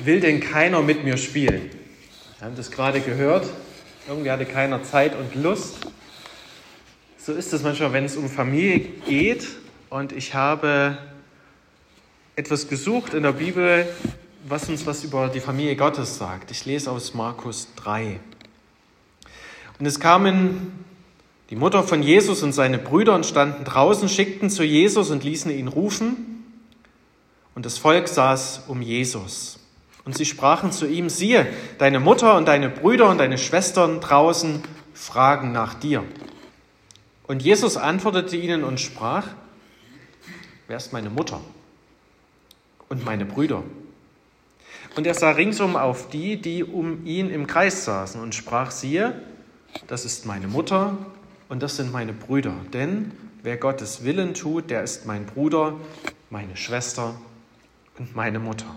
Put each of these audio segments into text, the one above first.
will denn keiner mit mir spielen? Wir haben das gerade gehört. Irgendwie hatte keiner Zeit und Lust. So ist es manchmal, wenn es um Familie geht. Und ich habe etwas gesucht in der Bibel, was uns was über die Familie Gottes sagt. Ich lese aus Markus 3. Und es kamen die Mutter von Jesus und seine Brüder und standen draußen, schickten zu Jesus und ließen ihn rufen. Und das Volk saß um Jesus. Und sie sprachen zu ihm: Siehe, deine Mutter und deine Brüder und deine Schwestern draußen fragen nach dir. Und Jesus antwortete ihnen und sprach: Wer ist meine Mutter und meine Brüder? Und er sah ringsum auf die, die um ihn im Kreis saßen, und sprach: Siehe, das ist meine Mutter und das sind meine Brüder. Denn wer Gottes Willen tut, der ist mein Bruder, meine Schwester und meine Mutter.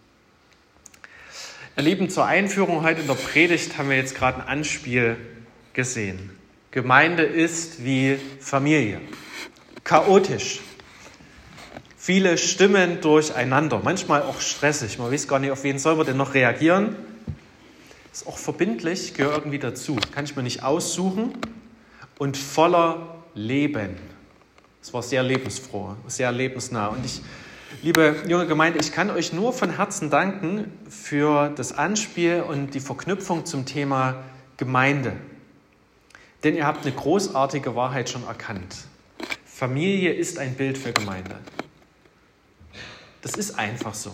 Ihr Lieben, zur Einführung heute in der Predigt haben wir jetzt gerade ein Anspiel gesehen. Gemeinde ist wie Familie. Chaotisch. Viele Stimmen durcheinander, manchmal auch stressig. Man weiß gar nicht, auf wen soll man denn noch reagieren. Ist auch verbindlich, gehört irgendwie dazu. Kann ich mir nicht aussuchen. Und voller Leben. Es war sehr lebensfroh, sehr lebensnah. Und ich, liebe junge Gemeinde, ich kann euch nur von Herzen danken für das Anspiel und die Verknüpfung zum Thema Gemeinde. Denn ihr habt eine großartige Wahrheit schon erkannt. Familie ist ein Bild für Gemeinde. Das ist einfach so.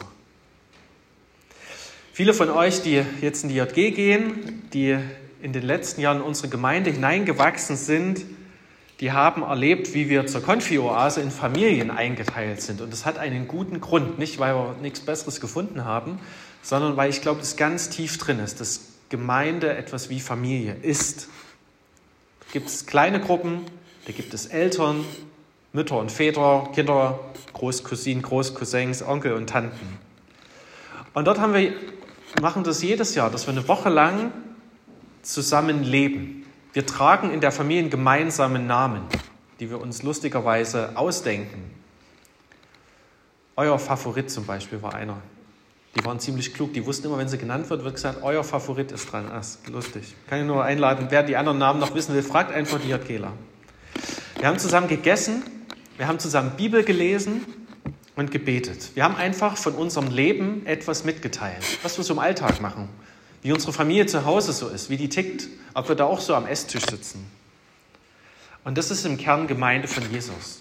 Viele von euch, die jetzt in die JG gehen, die in den letzten Jahren in unsere Gemeinde hineingewachsen sind, die haben erlebt, wie wir zur Konfi-Oase in Familien eingeteilt sind. Und das hat einen guten Grund. Nicht, weil wir nichts Besseres gefunden haben, sondern weil ich glaube, das ganz tief drin ist, dass Gemeinde etwas wie Familie ist. Da gibt es kleine Gruppen, da gibt es Eltern, Mütter und Väter, Kinder, Großcousinen, Großcousins, Onkel und Tanten. Und dort machen das jedes Jahr, dass wir eine Woche lang zusammen leben. Wir tragen in der Familie einen gemeinsamen Namen, die wir uns lustigerweise ausdenken. Euer Favorit zum Beispiel war einer. Die waren ziemlich klug, die wussten immer, wenn sie genannt wird gesagt, euer Favorit ist dran. Das ist lustig. Kann ich nur einladen, wer die anderen Namen noch wissen will, fragt einfach die JGler. Wir haben zusammen gegessen, wir haben zusammen Bibel gelesen und gebetet. Wir haben einfach von unserem Leben etwas mitgeteilt, was wir so im Alltag machen, wie unsere Familie zu Hause so ist, wie die tickt, ob wir da auch so am Esstisch sitzen. Und das ist im Kern Gemeinde von Jesus.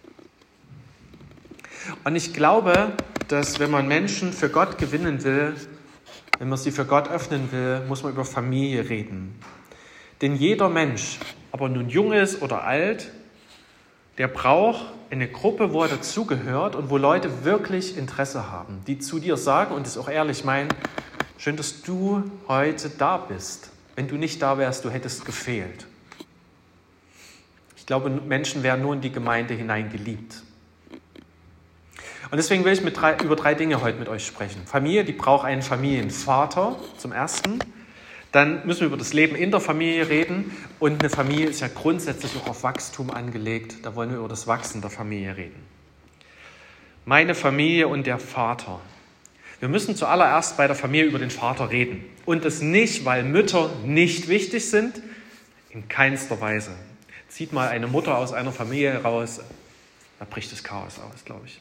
Und ich glaube, dass wenn man Menschen für Gott gewinnen will, wenn man sie für Gott öffnen will, muss man über Familie reden. Denn jeder Mensch, ob er nun jung ist oder alt, der braucht eine Gruppe, wo er dazugehört und wo Leute wirklich Interesse haben, die zu dir sagen und es auch ehrlich meinen: Schön, dass du heute da bist. Wenn du nicht da wärst, du hättest gefehlt. Ich glaube, Menschen werden nur in die Gemeinde hinein geliebt. Und deswegen will ich über drei Dinge heute mit euch sprechen. Familie, die braucht einen Familienvater zum Ersten. Dann müssen wir über das Leben in der Familie reden. Und eine Familie ist ja grundsätzlich auch auf Wachstum angelegt. Da wollen wir über das Wachsen der Familie reden. Meine Familie und der Vater. Wir müssen zuallererst bei der Familie über den Vater reden. Und das nicht, weil Mütter nicht wichtig sind, in keinster Weise. Zieht mal eine Mutter aus einer Familie raus, da bricht das Chaos aus, glaube ich.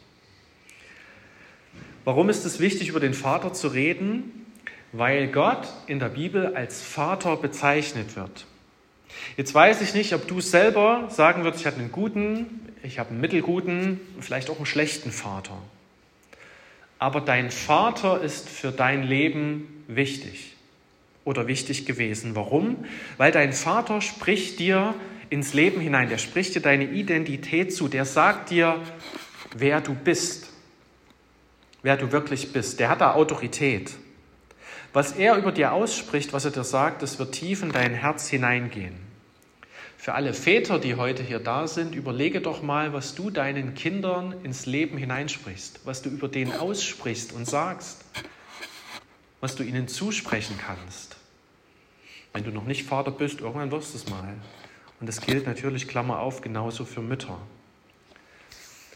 Warum ist es wichtig, über den Vater zu reden? Weil Gott in der Bibel als Vater bezeichnet wird. Jetzt weiß ich nicht, ob du selber sagen würdest, ich habe einen guten, ich habe einen mittelguten, vielleicht auch einen schlechten Vater. Aber dein Vater ist für dein Leben wichtig oder wichtig gewesen. Warum? Weil dein Vater spricht dir ins Leben hinein, der spricht dir deine Identität zu, der sagt dir, wer du bist, wer du wirklich bist. Der hat da Autorität. Was er über dir ausspricht, was er dir sagt, das wird tief in dein Herz hineingehen. Für alle Väter, die heute hier da sind, überlege doch mal, was du deinen Kindern ins Leben hineinsprichst, was du über denen aussprichst und sagst, was du ihnen zusprechen kannst. Wenn du noch nicht Vater bist, irgendwann wirst du es mal. Und das gilt natürlich, Klammer auf, genauso für Mütter.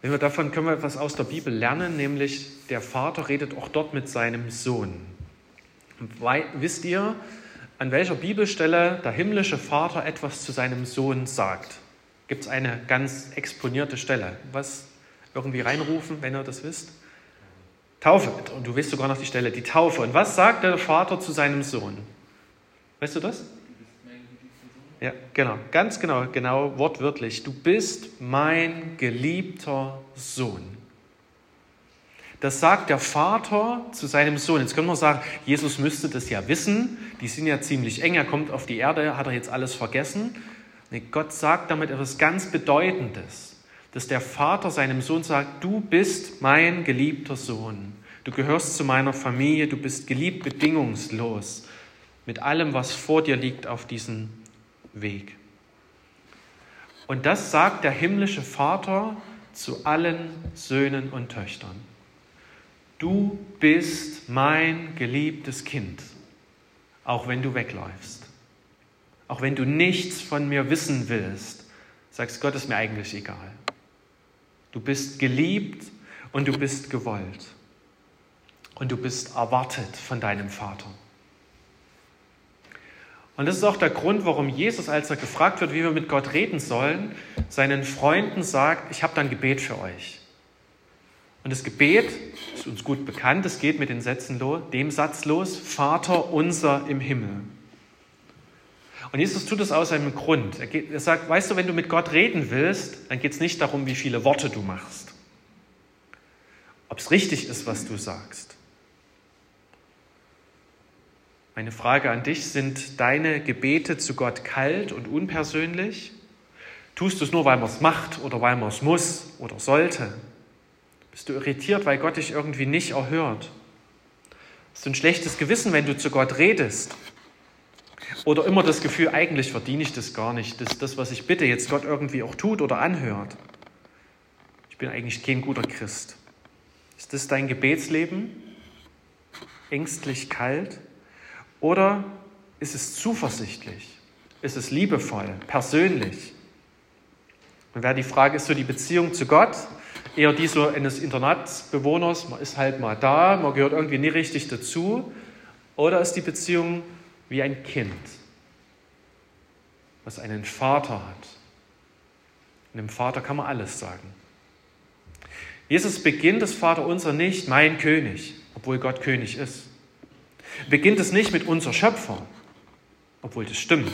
Können wir etwas aus der Bibel lernen, nämlich der Vater redet auch dort mit seinem Sohn. Wisst ihr, an welcher Bibelstelle der himmlische Vater etwas zu seinem Sohn sagt? Gibt es eine ganz exponierte Stelle? Was irgendwie reinrufen, wenn ihr das wisst? Taufe. Und du weißt sogar noch die Stelle, die Taufe. Und was sagt der Vater zu seinem Sohn? Weißt du das? Ja, genau, ganz genau, wortwörtlich. Du bist mein geliebter Sohn. Das sagt der Vater zu seinem Sohn. Jetzt können wir sagen, Jesus müsste das ja wissen. Die sind ja ziemlich eng. Er kommt auf die Erde, hat er jetzt alles vergessen? Nee, Gott sagt damit etwas ganz Bedeutendes, dass der Vater seinem Sohn sagt, du bist mein geliebter Sohn. Du gehörst zu meiner Familie, du bist geliebt bedingungslos mit allem, was vor dir liegt auf diesem Weg. Und das sagt der himmlische Vater zu allen Söhnen und Töchtern. Du bist mein geliebtes Kind, auch wenn du wegläufst. Auch wenn du nichts von mir wissen willst, sagst Gott, ist mir eigentlich egal. Du bist geliebt und du bist gewollt. Und du bist erwartet von deinem Vater. Und das ist auch der Grund, warum Jesus, als er gefragt wird, wie wir mit Gott reden sollen, seinen Freunden sagt, ich habe da ein Gebet für euch. Und das Gebet ist uns gut bekannt, es geht mit dem Satz los, Vater unser im Himmel. Und Jesus tut das aus einem Grund. Er sagt, weißt du, wenn du mit Gott reden willst, dann geht es nicht darum, wie viele Worte du machst. Ob es richtig ist, was du sagst. Meine Frage an dich, sind deine Gebete zu Gott kalt und unpersönlich? Tust du es nur, weil man es macht oder weil man es muss oder sollte? Bist du irritiert, weil Gott dich irgendwie nicht erhört? Hast du ein schlechtes Gewissen, wenn du zu Gott redest? Oder immer das Gefühl, eigentlich verdiene ich das gar nicht, dass das, was ich bitte, jetzt Gott irgendwie auch tut oder anhört? Ich bin eigentlich kein guter Christ. Ist das dein Gebetsleben? Ängstlich kalt? Oder ist es zuversichtlich? Ist es liebevoll, persönlich? Und wäre die Frage, ist so die Beziehung zu Gott eher die so eines Internatsbewohners, man ist halt mal da, man gehört irgendwie nie richtig dazu, oder ist die Beziehung wie ein Kind, was einen Vater hat? Und dem Vater kann man alles sagen. Jesus beginnt das Vaterunser nicht, mein König, obwohl Gott König ist. Beginnt es nicht mit unser Schöpfer, obwohl das stimmt.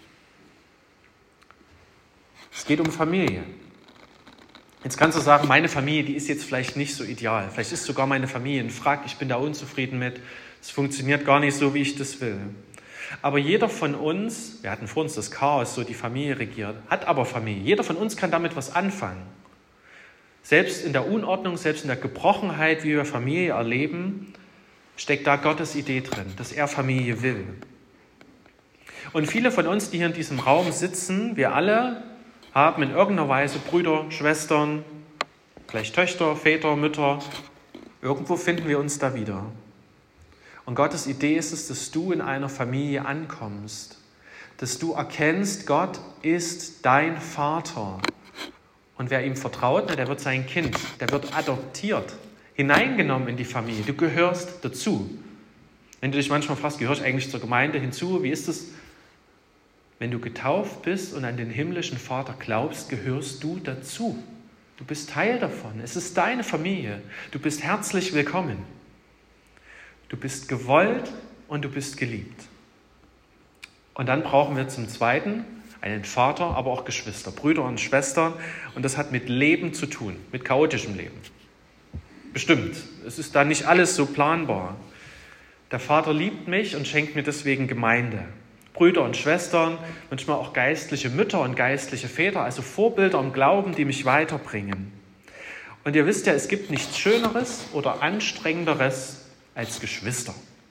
Es geht um Familie. Jetzt kannst du sagen, meine Familie, die ist jetzt vielleicht nicht so ideal. Vielleicht ist sogar meine Familie ein Frack, ich bin da unzufrieden mit. Es funktioniert gar nicht so, wie ich das will. Aber jeder von uns, wir hatten vor uns das Chaos, so die Familie regiert, hat aber Familie. Jeder von uns kann damit was anfangen. Selbst in der Unordnung, selbst in der Gebrochenheit, wie wir Familie erleben, steckt da Gottes Idee drin, dass er Familie will. Und viele von uns, die hier in diesem Raum sitzen, wir alle haben in irgendeiner Weise Brüder, Schwestern, vielleicht Töchter, Väter, Mütter. Irgendwo finden wir uns da wieder. Und Gottes Idee ist es, dass du in einer Familie ankommst, dass du erkennst, Gott ist dein Vater. Und wer ihm vertraut, der wird sein Kind, der wird adoptiert, hineingenommen in die Familie. Du gehörst dazu. Wenn du dich manchmal fragst, gehöre ich eigentlich zur Gemeinde hinzu? Wie ist es? Wenn du getauft bist und an den himmlischen Vater glaubst, gehörst du dazu. Du bist Teil davon. Es ist deine Familie. Du bist herzlich willkommen. Du bist gewollt und du bist geliebt. Und dann brauchen wir zum Zweiten einen Vater, aber auch Geschwister, Brüder und Schwestern. Und das hat mit Leben zu tun, mit chaotischem Leben. Bestimmt. Es ist da nicht alles so planbar. Der Vater liebt mich und schenkt mir deswegen Gemeinde. Brüder und Schwestern, manchmal auch geistliche Mütter und geistliche Väter, also Vorbilder im Glauben, die mich weiterbringen. Und ihr wisst ja, es gibt nichts Schöneres oder Anstrengenderes als Geschwister.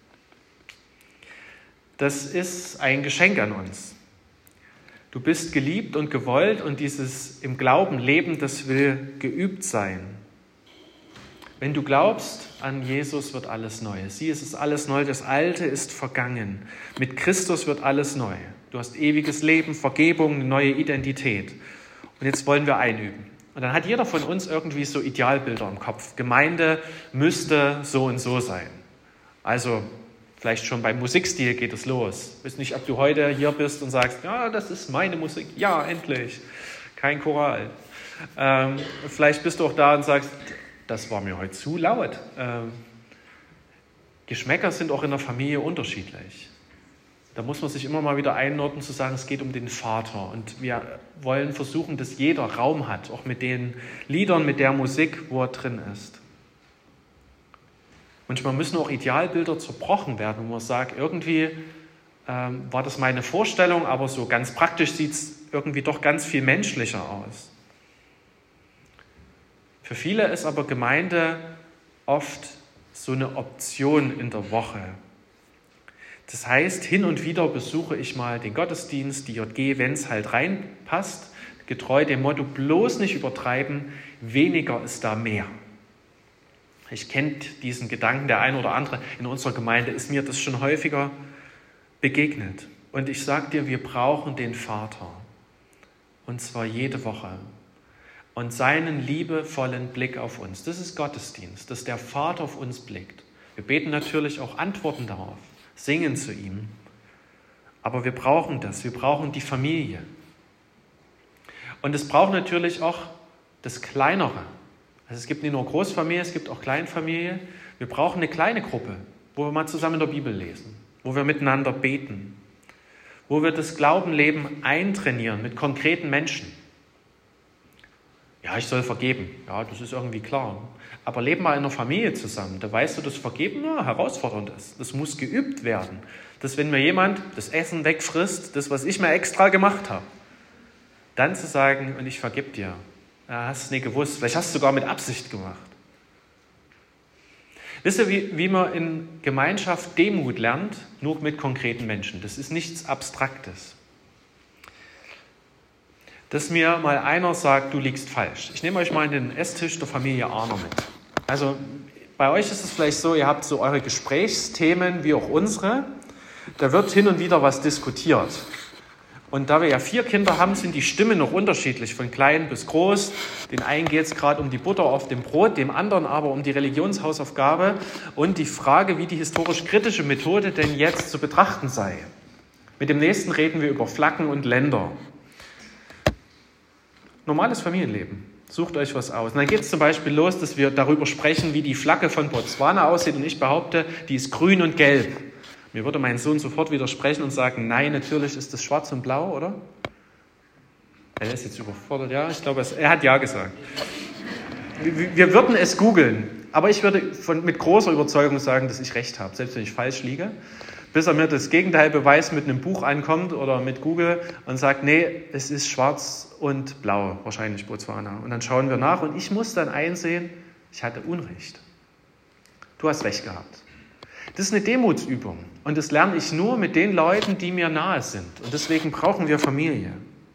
Das ist ein Geschenk an uns. Du bist geliebt und gewollt und dieses im Glauben leben, das will geübt sein. Wenn du glaubst, an Jesus wird alles neu. Sieh, es ist alles neu, das Alte ist vergangen. Mit Christus wird alles neu. Du hast ewiges Leben, Vergebung, eine neue Identität. Und jetzt wollen wir einüben. Und dann hat jeder von uns irgendwie so Idealbilder im Kopf. Gemeinde müsste so und so sein. Also vielleicht schon beim Musikstil geht es los. Ich weiß nicht, ob du heute hier bist und sagst, ja, das ist meine Musik. Ja, endlich. Kein Choral. Vielleicht bist du auch da und sagst, das war mir heute zu laut. Geschmäcker sind auch in der Familie unterschiedlich. Da muss man sich immer mal wieder einordnen, zu sagen, es geht um den Vater. Und wir wollen versuchen, dass jeder Raum hat, auch mit den Liedern, mit der Musik, wo er drin ist. Manchmal müssen auch Idealbilder zerbrochen werden, wo man sagt, irgendwie war das meine Vorstellung, aber so ganz praktisch sieht es irgendwie doch ganz viel menschlicher aus. Für viele ist aber Gemeinde oft so eine Option in der Woche. Das heißt, hin und wieder besuche ich mal den Gottesdienst, die JG, wenn es halt reinpasst, getreu dem Motto, bloß nicht übertreiben, weniger ist da mehr. Ich kenne diesen Gedanken, der eine oder andere in unserer Gemeinde ist mir das schon häufiger begegnet. Und ich sage dir, wir brauchen den Vater. Und zwar jede Woche. Und seinen liebevollen Blick auf uns. Das ist Gottesdienst, dass der Vater auf uns blickt. Wir beten natürlich auch Antworten darauf, singen zu ihm. Aber wir brauchen das, wir brauchen die Familie. Und es braucht natürlich auch das Kleinere. Also es gibt nicht nur Großfamilie, es gibt auch Kleinfamilie. Wir brauchen eine kleine Gruppe, wo wir mal zusammen in der Bibel lesen, wo wir miteinander beten, wo wir das Glaubenleben eintrainieren mit konkreten Menschen. Ja, ich soll vergeben. Ja, das ist irgendwie klar. Aber leben mal in einer Familie zusammen, da weißt du, dass Vergeben herausfordernd ist. Das muss geübt werden. Dass wenn mir jemand das Essen wegfrisst, das, was ich mir extra gemacht habe, dann zu sagen, und ich vergib dir. Ja, hast du es nicht gewusst. Vielleicht hast du es sogar mit Absicht gemacht. Wisst ihr, wie man in Gemeinschaft Demut lernt? Nur mit konkreten Menschen. Das ist nichts Abstraktes. Dass mir mal einer sagt, du liegst falsch. Ich nehme euch mal in den Esstisch der Familie Arner mit. Also bei euch ist es vielleicht so, ihr habt so eure Gesprächsthemen wie auch unsere. Da wird hin und wieder was diskutiert. Und da wir ja 4 Kinder haben, sind die Stimmen noch unterschiedlich, von klein bis groß. Den einen geht es gerade um die Butter auf dem Brot, dem anderen aber um die Religionshausaufgabe und die Frage, wie die historisch-kritische Methode denn jetzt zu betrachten sei. Mit dem nächsten reden wir über Flaggen und Länder. Normales Familienleben. Sucht euch was aus. Und dann geht es zum Beispiel los, dass wir darüber sprechen, wie die Flagge von Botswana aussieht. Und ich behaupte, die ist grün und gelb. Mir würde mein Sohn sofort widersprechen und sagen, nein, natürlich ist das schwarz und blau, oder? Er ist jetzt überfordert, ja, ich glaube, er hat ja gesagt. Wir würden es googeln, aber ich würde mit großer Überzeugung sagen, dass ich recht habe, selbst wenn ich falsch liege. Bis er mir das Gegenteil beweist, mit einem Buch ankommt oder mit Google und sagt, nee, es ist schwarz und blau, wahrscheinlich Botswana. Und dann schauen wir nach und ich muss dann einsehen, ich hatte Unrecht. Du hast recht gehabt. Das ist eine Demutsübung und das lerne ich nur mit den Leuten, die mir nahe sind. Und deswegen brauchen wir Familie.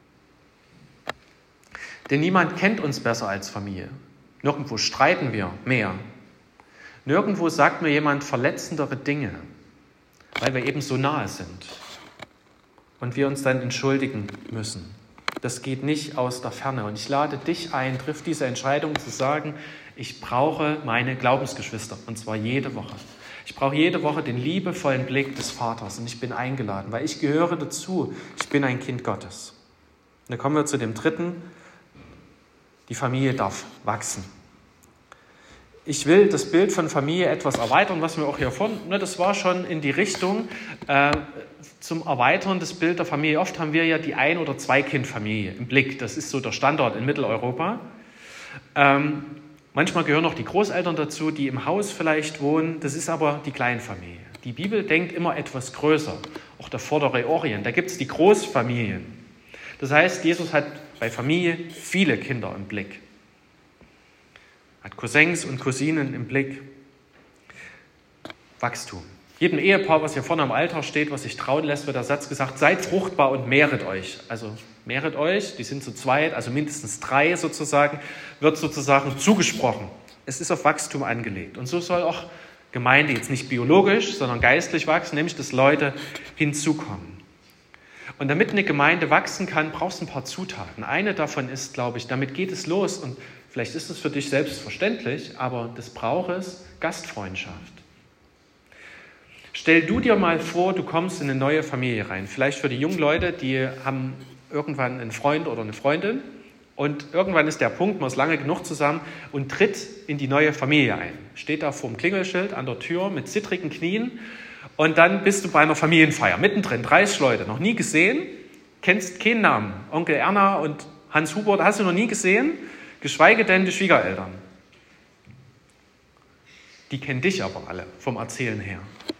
Denn niemand kennt uns besser als Familie. Nirgendwo streiten wir mehr. Nirgendwo sagt mir jemand verletzendere Dinge, weil wir eben so nahe sind und wir uns dann entschuldigen müssen. Das geht nicht aus der Ferne. Und ich lade dich ein, triff diese Entscheidung zu sagen, ich brauche meine Glaubensgeschwister und zwar jede Woche. Ich brauche jede Woche den liebevollen Blick des Vaters und ich bin eingeladen, weil ich gehöre dazu. Ich bin ein Kind Gottes. Und dann kommen wir zu dem 3. Die Familie darf wachsen. Ich will das Bild von Familie etwas erweitern, was wir auch hier vorne, das war schon in die Richtung zum Erweitern des Bildes der Familie. Oft haben wir ja die 1- oder 2-Kind-Familie im Blick. Das ist so der Standard in Mitteleuropa. Manchmal gehören auch die Großeltern dazu, die im Haus vielleicht wohnen. Das ist aber die Kleinfamilie. Die Bibel denkt immer etwas größer. Auch der Vordere Orient, da gibt es die Großfamilien. Das heißt, Jesus hat bei Familie viele Kinder im Blick. Hat Cousins und Cousinen im Blick. Wachstum. Jedem Ehepaar, was hier vorne am Altar steht, was sich trauen lässt, wird der Satz gesagt, seid fruchtbar und mehret euch. Also mehret euch, die sind zu zweit, also mindestens 3 sozusagen, wird sozusagen zugesprochen. Es ist auf Wachstum angelegt. Und so soll auch Gemeinde jetzt nicht biologisch, sondern geistlich wachsen, nämlich dass Leute hinzukommen. Und damit eine Gemeinde wachsen kann, brauchst du ein paar Zutaten. Eine davon ist, glaube ich, damit geht es los. Und vielleicht ist es für dich selbstverständlich, aber das braucht es, Gastfreundschaft. Stell du dir mal vor, du kommst in eine neue Familie rein. Vielleicht für die jungen Leute, die haben irgendwann einen Freund oder eine Freundin. Und irgendwann ist der Punkt, man ist lange genug zusammen und tritt in die neue Familie ein. Steht da vor dem Klingelschild an der Tür mit zittrigen Knien. Und dann bist du bei einer Familienfeier, mittendrin, 30 Leute, noch nie gesehen, kennst keinen Namen. Onkel Erna und Hans Hubert hast du noch nie gesehen, geschweige denn die Schwiegereltern. Die kennen dich aber alle vom Erzählen her.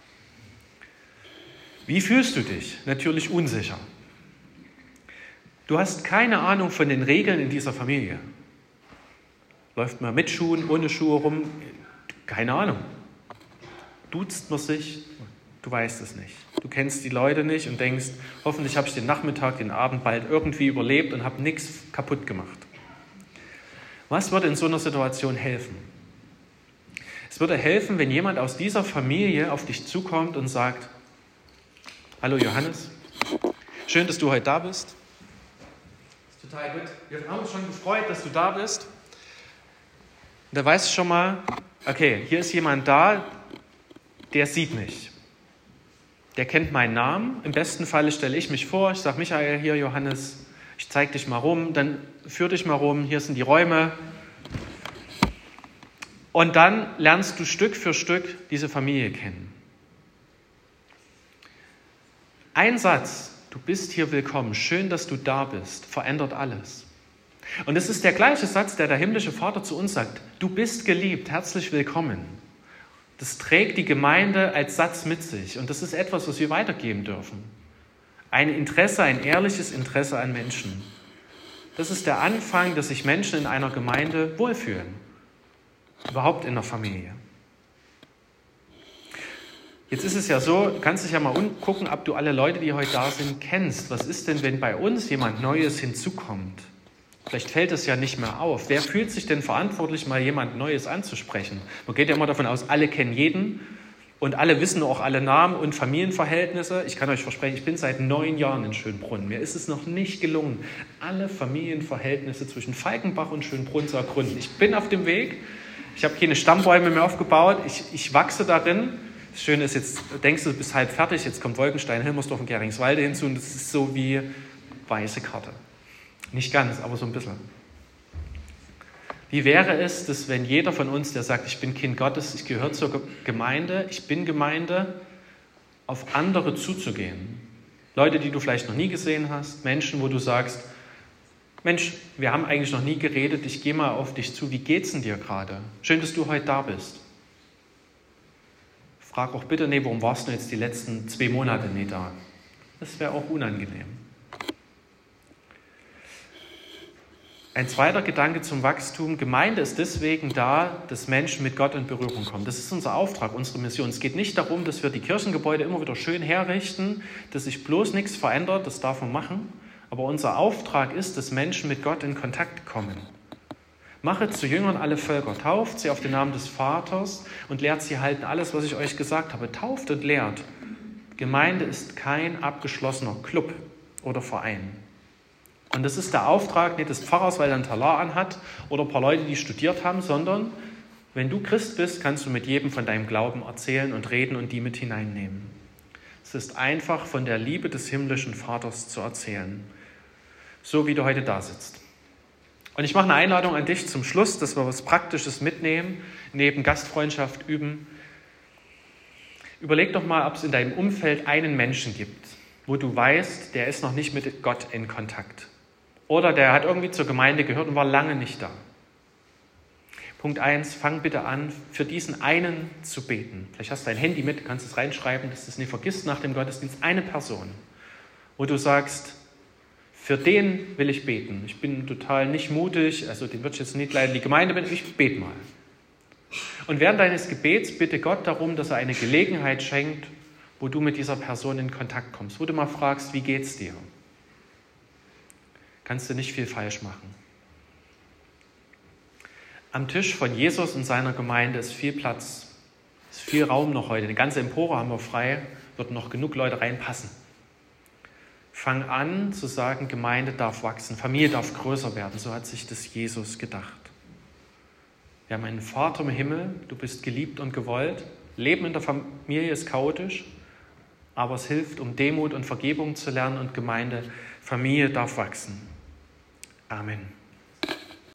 Wie fühlst du dich? Natürlich unsicher. Du hast keine Ahnung von den Regeln in dieser Familie. Läuft man mit Schuhen, ohne Schuhe rum? Keine Ahnung. Duzt man sich? Du weißt es nicht. Du kennst die Leute nicht und denkst, hoffentlich habe ich den Nachmittag, den Abend bald irgendwie überlebt und habe nichts kaputt gemacht. Was würde in so einer Situation helfen? Es würde helfen, wenn jemand aus dieser Familie auf dich zukommt und sagt, hallo Johannes, schön, dass du heute da bist. Ist total gut. Wir haben uns schon gefreut, dass du da bist. Und da weißt du schon mal, okay, hier ist jemand da, der sieht mich. Der kennt meinen Namen. Im besten Falle stelle ich mich vor. Ich sage, Michael, hier Johannes, ich zeige dich mal rum. Dann führ dich mal rum. Hier sind die Räume. Und dann lernst du Stück für Stück diese Familie kennen. Ein Satz, du bist hier willkommen, schön, dass du da bist, verändert alles. Und es ist der gleiche Satz, der himmlische Vater zu uns sagt. Du bist geliebt, herzlich willkommen. Das trägt die Gemeinde als Satz mit sich. Und das ist etwas, was wir weitergeben dürfen. Ein Interesse, ein ehrliches Interesse an Menschen. Das ist der Anfang, dass sich Menschen in einer Gemeinde wohlfühlen. Überhaupt in der Familie. Jetzt ist es ja so, du kannst dich ja mal umgucken, ob du alle Leute, die heute da sind, kennst. Was ist denn, wenn bei uns jemand Neues hinzukommt? Vielleicht fällt es ja nicht mehr auf. Wer fühlt sich denn verantwortlich, mal jemand Neues anzusprechen? Man geht ja immer davon aus, alle kennen jeden und alle wissen auch alle Namen und Familienverhältnisse. Ich kann euch versprechen, ich bin seit 9 Jahren in Schönbrunn. Mir ist es noch nicht gelungen, alle Familienverhältnisse zwischen Falkenbach und Schönbrunn zu ergründen. Ich bin auf dem Weg. Ich habe keine Stammbäume mehr aufgebaut. Ich wachse darin. Das Schöne ist, jetzt denkst du, du bist halb fertig. Jetzt kommt Wolkenstein, Hilmersdorf und Geringswalde hinzu. Und das ist so wie weiße Karte. Nicht ganz, aber so ein bisschen. Wie wäre es, dass wenn jeder von uns, der sagt, ich bin Kind Gottes, ich gehöre zur Gemeinde, ich bin Gemeinde, auf andere zuzugehen? Leute, die du vielleicht noch nie gesehen hast, Menschen, wo du sagst, Mensch, wir haben eigentlich noch nie geredet, ich gehe mal auf dich zu, wie geht's denn dir gerade? Schön, dass du heute da bist. Frag auch bitte, warum warst du jetzt die letzten 2 Monate nicht da? Das wäre auch unangenehm. Ein zweiter Gedanke zum Wachstum. Gemeinde ist deswegen da, dass Menschen mit Gott in Berührung kommen. Das ist unser Auftrag, unsere Mission. Es geht nicht darum, dass wir die Kirchengebäude immer wieder schön herrichten, dass sich bloß nichts verändert, das darf man machen. Aber unser Auftrag ist, dass Menschen mit Gott in Kontakt kommen. Machet zu Jüngern alle Völker, tauft sie auf den Namen des Vaters und lehrt sie halten alles, was ich euch gesagt habe. Tauft und lehrt. Gemeinde ist kein abgeschlossener Club oder Verein. Und das ist der Auftrag nicht des Pfarrers, weil er einen Talar anhat oder ein paar Leute, die studiert haben, sondern wenn du Christ bist, kannst du mit jedem von deinem Glauben erzählen und reden und die mit hineinnehmen. Es ist einfach von der Liebe des himmlischen Vaters zu erzählen, so wie du heute da sitzt. Und ich mache eine Einladung an dich zum Schluss, dass wir was Praktisches mitnehmen, neben Gastfreundschaft üben. Überleg doch mal, ob es in deinem Umfeld einen Menschen gibt, wo du weißt, der ist noch nicht mit Gott in Kontakt. Oder der hat irgendwie zur Gemeinde gehört und war lange nicht da. Punkt 1, fang bitte an, für diesen einen zu beten. Vielleicht hast du dein Handy mit, kannst es reinschreiben, dass du es nicht vergisst nach dem Gottesdienst. Eine Person, wo du sagst, für den will ich beten. Ich bin total nicht mutig, also den würde ich jetzt nicht leiden, die Gemeinde bin, ich bete mal. Und während deines Gebets bitte Gott darum, dass er eine Gelegenheit schenkt, wo du mit dieser Person in Kontakt kommst, wo du mal fragst, wie geht's dir? Kannst du nicht viel falsch machen. Am Tisch von Jesus und seiner Gemeinde ist viel Platz, ist viel Raum noch heute. Eine ganze Empore haben wir frei, wird noch genug Leute reinpassen. Fang an zu sagen, Gemeinde darf wachsen, Familie darf größer werden. So hat sich das Jesus gedacht. Wir haben einen Vater im Himmel, du bist geliebt und gewollt. Leben in der Familie ist chaotisch, aber es hilft, um Demut und Vergebung zu lernen und Gemeinde, Familie darf wachsen. Amen.